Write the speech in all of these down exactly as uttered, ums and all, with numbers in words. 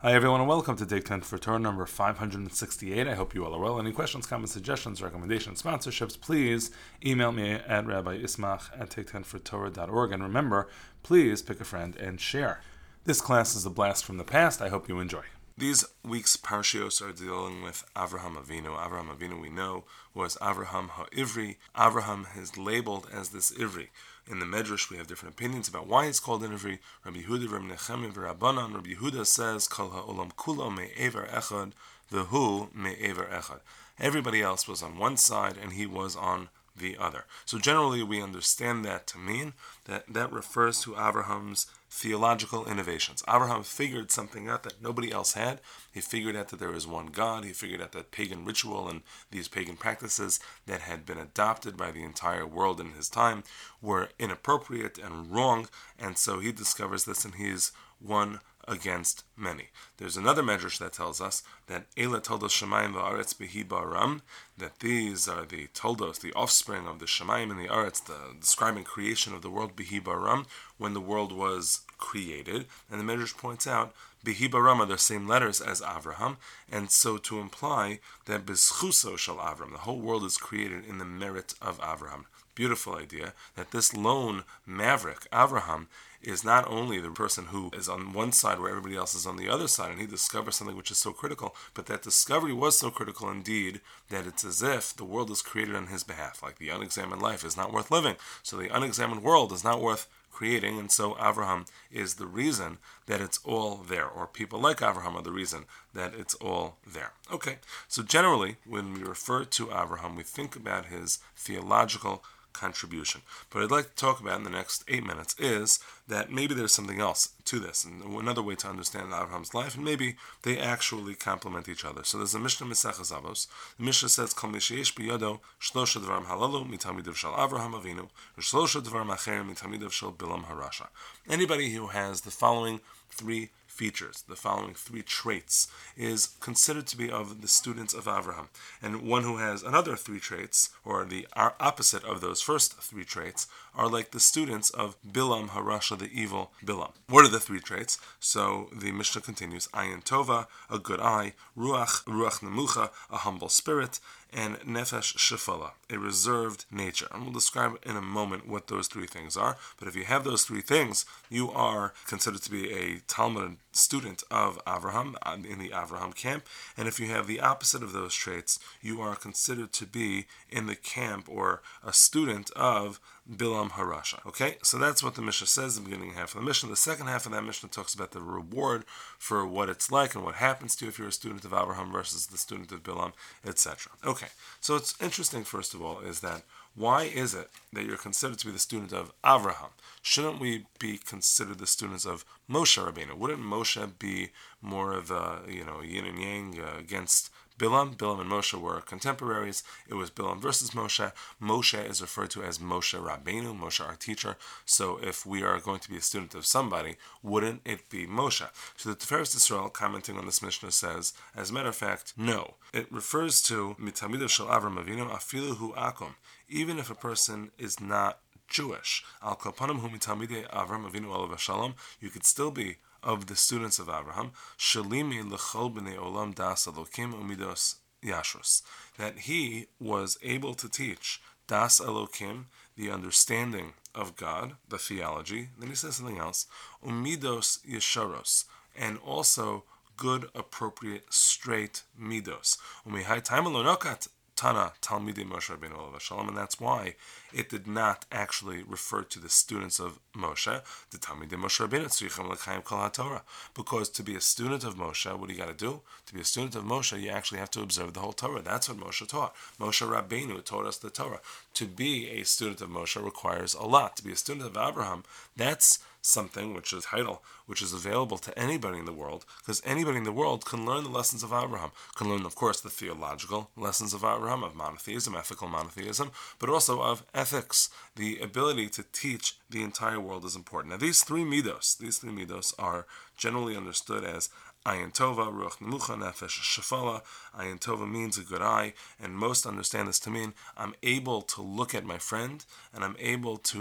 Hi everyone and welcome to Take ten for Torah number five hundred sixty-eight. I hope you all are well. Any questions, comments, suggestions, recommendations, sponsorships, please email me at rabbi ismach at take ten for torah dot org. And remember, please pick a friend and share. This class is a blast from the past. I hope you enjoy. These week's parshios are dealing with Avraham Avinu. Avraham Avinu, we know, was Avraham HaIvri. Avraham is labeled as this Ivri. In the Medrash, we have different opinions about why it's called an Ivri. Rabbi Yehuda, Rabbi Nechemia, Rabbanan. Rabbi Yehuda says, Kol ha'olam kulo me'ever echad, v'hu me'ever echad. Everybody else was on one side, and he was on the other. So generally, we understand that to mean that that refers to Abraham's theological innovations. Abraham figured something out that nobody else had. He figured out that there is one God. He figured out that pagan ritual and these pagan practices that had been adopted by the entire world in his time were inappropriate and wrong, and so he discovers this, and he is one against many. There's another medrash that tells us that Eila toldos Shemayim va'aretz behi ba'aram, that these are the toldos, the offspring of the Shemayim and the Aretz, the describing creation of the world behi ba'aram, when the world was created. And the medrash points out behi ba'aram are the same letters as Avraham, and so to imply that b'schuso shel Avram, the whole world is created in the merit of Avraham. Beautiful idea that this lone maverick, Avraham, is not only the person who is on one side where everybody else is on the other side, and he discovers something which is so critical, but that discovery was so critical indeed that it's as if the world is created on his behalf. Like the unexamined life is not worth living, so the unexamined world is not worth creating, and so Avraham is the reason that it's all there, or people like Avraham are the reason that it's all there. Okay, so generally, when we refer to Avraham, we think about his theological contribution. But what I'd like to talk about in the next eight minutes is that maybe there's something else to this, and another way to understand Abraham's life, and maybe they actually complement each other. So there's a Mishnah Maseches Avos. The Mishnah says, Kol misheyesh biyado shlosha dvarim halalu mitamidav shel Avraham Avinu, v'shlosha dvarim acherim mitamidav shel Bilam Harasha. Anybody who has the following three features, the following three traits, is considered to be of the students of Avraham. And one who has another three traits, or the opposite of those first three traits, are like the students of Bilam Harasha, the evil Bilam. What are the three traits? So the Mishnah continues, Ayin Tova, a good eye, Ruach, Ruach Nemucha, a humble spirit, and Nefesh Shefala, a reserved nature. And we'll describe in a moment what those three things are. But if you have those three things, you are considered to be a Talmud student of Avraham, in the Avraham camp. And if you have the opposite of those traits, you are considered to be in the camp or a student of Bilam Harasha. Okay, so that's what the Mishnah says, the beginning half of the Mishnah. The second half of that Mishnah talks about the reward for what it's like and what happens to you if you're a student of Avraham versus the student of Bilam, et cetera. Okay, so it's interesting, first of all, is that why is it that you're considered to be the student of Avraham? Shouldn't we be considered the students of Moshe Rabbeinu? Wouldn't Moshe be more of a, you know, yin and yang uh, against Bilam? Bilam and Moshe were contemporaries. It was Bilam versus Moshe. Moshe is referred to as Moshe Rabbeinu, Moshe our teacher. So if we are going to be a student of somebody, wouldn't it be Moshe? So the Tiferes Israel, commenting on this Mishnah, says, as a matter of fact, no. It refers to Mitamidav Shel Avram Avinu Afilu Hu Akum. Even if a person is not Jewish, Al Kapanim Hu Mitamidei Avram Avinu Olav Shalom, you could still be of the students of Abraham, Shalimi L'chol B'nei Olam Das Elokim Umidos Yashrus, that he was able to teach Das Elokim, the understanding of God, the theology. Then he says something else, Umidos Yesharos, and also good, appropriate, straight midos. Umihai Taim Alonokat Tana Talmidei Moshe Rabbeinu Olav Shalom, and that's why it did not actually refer to the students of Moshe, the Talmidei Moshe Rabbeinu Tzrichim L'chaim Kol HaTorah, because to be a student of Moshe, what do you got to do? To be a student of Moshe, you actually have to observe the whole Torah. That's what Moshe taught. Moshe Rabbeinu taught us the Torah. To be a student of Moshe requires a lot. To be a student of Abraham, that's something which is title, which is available to anybody in the world, because anybody in the world can learn the lessons of Abraham, can learn, of course, the theological lessons of Abraham, of monotheism, ethical monotheism, but also of ethics. The ability to teach the entire world is important. Now, these three midos, these three midos are generally understood as Ayin Tova, Ruach Nemucha, Nefesh Shefala. Ayin Tova means a good eye, and most understand this to mean I'm able to look at my friend, and I'm able to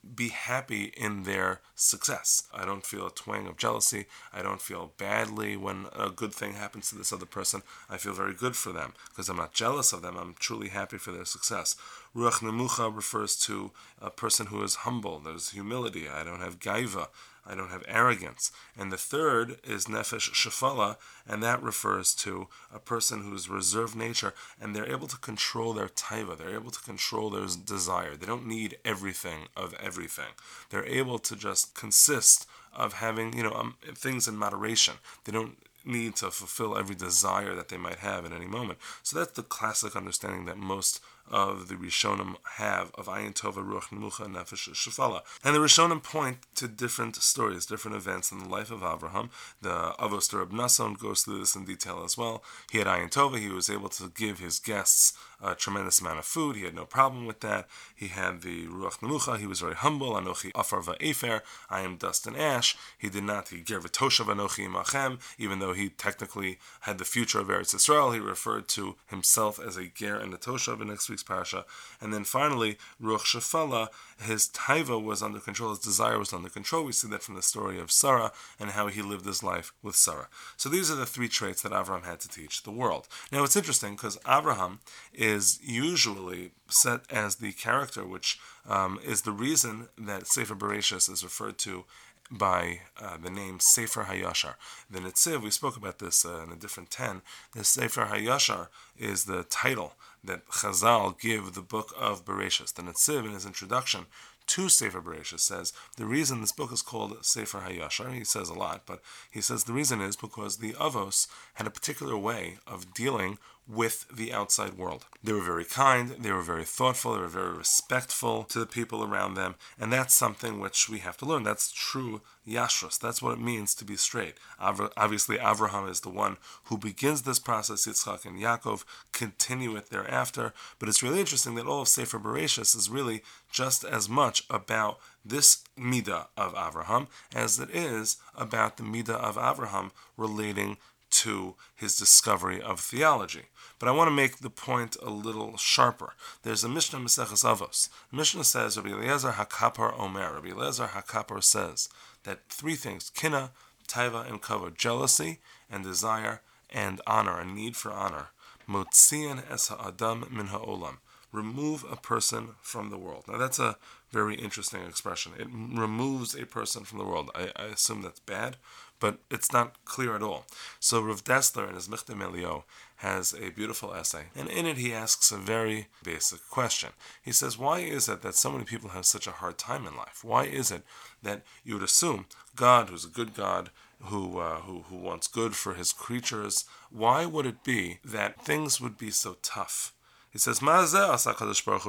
be happy in their success. I don't feel a twang of jealousy. I don't feel badly when a good thing happens to this other person. I feel very good for them because I'm not jealous of them. I'm truly happy for their success. Ruach Nemucha refers to a person who is humble. There's humility. I don't have gaiva. I don't have arrogance. And the third is Nefesh Shefala, and that refers to a person who's reserved nature, and they're able to control their taiva. They're able to control their desire. They don't need everything of everything. They're able to just consist of having, you know, um, things in moderation. They don't need to fulfill every desire that they might have at any moment. So that's the classic understanding that most of the Rishonim have of Ayin Tova, Ruach Nemucha, and Nefesh Shefala. And the Rishonim point to different stories, different events in the life of Avraham. The Avos Reb Nasson goes through this in detail as well. He had Ayin Tova. He was able to give his guests a tremendous amount of food. He had no problem with that. He had the Ruach Nemucha. He was very humble. Anochi Afar Va'efer. I am dust and ash. He did not. He ger v'toshav Anochi Imachem. Even though he technically had the future of Eretz Yisrael, he referred to himself as a ger and a toshav in next week's parasha. And then finally, Ruach Shefala, his taiva was under control, his desire was under control. We see that from the story of Sarah and how he lived his life with Sarah. So these are the three traits that Avraham had to teach the world. Now it's interesting because Avraham is usually set as the character which um, is the reason that Sefer Bereshis is referred to by uh, the name Sefer HaYashar. The Netziv, we spoke about this uh, in a different ten, the Sefer HaYashar is the title that Chazal give the book of Bereshis. The Netziv, in his introduction to Sefer Bereshis, says the reason this book is called Sefer HaYashar, he says a lot, but he says the reason is because the Avos had a particular way of dealing with the outside world. They were very kind, they were very thoughtful, they were very respectful to the people around them, and that's something which we have to learn. That's true yashrus. That's what it means to be straight. Obviously, Avraham is the one who begins this process. Yitzchak and Yaakov continue it thereafter, but it's really interesting that all of Sefer Bereshis is really just as much about this midah of Avraham as it is about the midah of Avraham relating to his discovery of theology. But I want to make the point a little sharper. There's a Mishnah Maseches Avos. The Mishnah says, Rabbi Eliezer HaKapar Omer, Rabbi Eliezer HaKapar says that three things, kina, taiva, and kavod, jealousy and desire and honor, a need for honor, motzian es ha'adam min ha'olam, remove a person from the world. Now that's a very interesting expression. It removes a person from the world. I, I assume that's bad, but it's not clear at all. So Rav Dessler in his Michtam Elio has a beautiful essay, and in it he asks a very basic question. He says, why is it that so many people have such a hard time in life? Why is it that you would assume God, who's a good God, who uh, who who wants good for his creatures, why would it be that things would be so tough? He says, How could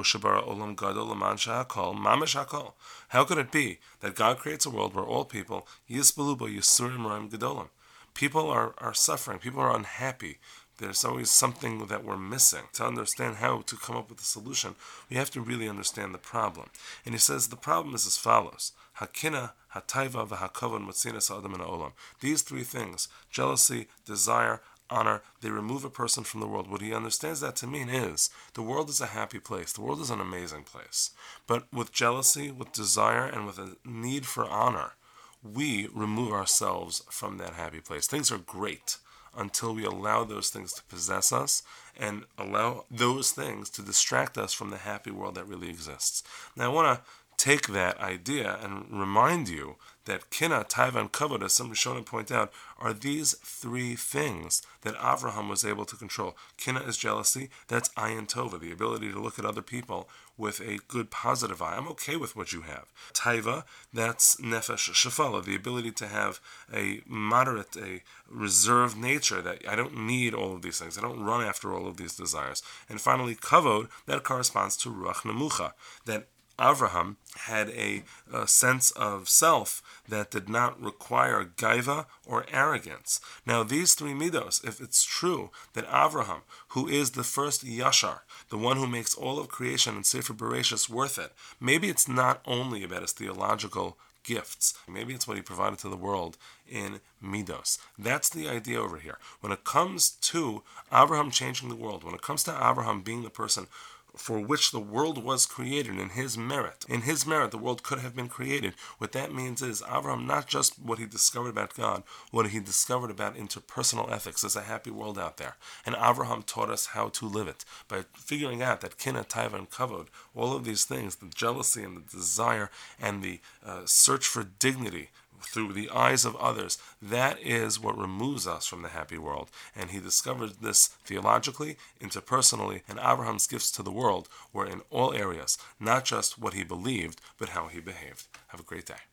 it be that God creates a world where all people, people are, are suffering, people are unhappy, there's always something that we're missing. To understand how to come up with a solution, we have to really understand the problem. And he says the problem is as follows. Hakina, hataiva, v'hakavon, motzinas adam olam. These three things, jealousy, desire, honor, they remove a person from the world. What he understands that to mean is the world is a happy place. The world is an amazing place. But with jealousy, with desire, and with a need for honor, we remove ourselves from that happy place. Things are great until we allow those things to possess us and allow those things to distract us from the happy world that really exists. Now I want to take that idea and remind you that kina, taiva, and kavod, as some Rishonim point out, are these three things that Avraham was able to control. Kina is jealousy. That's ayin tova, the ability to look at other people with a good, positive eye. I'm okay with what you have. Taiva, that's nefesh shefala, the ability to have a moderate, a reserved nature, that I don't need all of these things. I don't run after all of these desires. And finally, kavod, that corresponds to ruach nemucha, that Avraham had a, a sense of self that did not require gaiva or arrogance. Now, these three midos, if it's true that Avraham, who is the first yashar, the one who makes all of creation and Sefer Bereshis worth it, maybe it's not only about his theological gifts. Maybe it's what he provided to the world in midos. That's the idea over here. When it comes to Avraham changing the world, when it comes to Avraham being the person for which the world was created, in his merit. In his merit, the world could have been created. What that means is Avraham, not just what he discovered about God, what he discovered about interpersonal ethics. There's a happy world out there. And Avraham taught us how to live it by figuring out that kina, taiva, and kavod, all of these things, the jealousy and the desire and the uh, search for dignity through the eyes of others, that is what removes us from the happy world. And he discovered this theologically, interpersonally, and Abraham's gifts to the world were in all areas, not just what he believed, but how he behaved. Have a great day.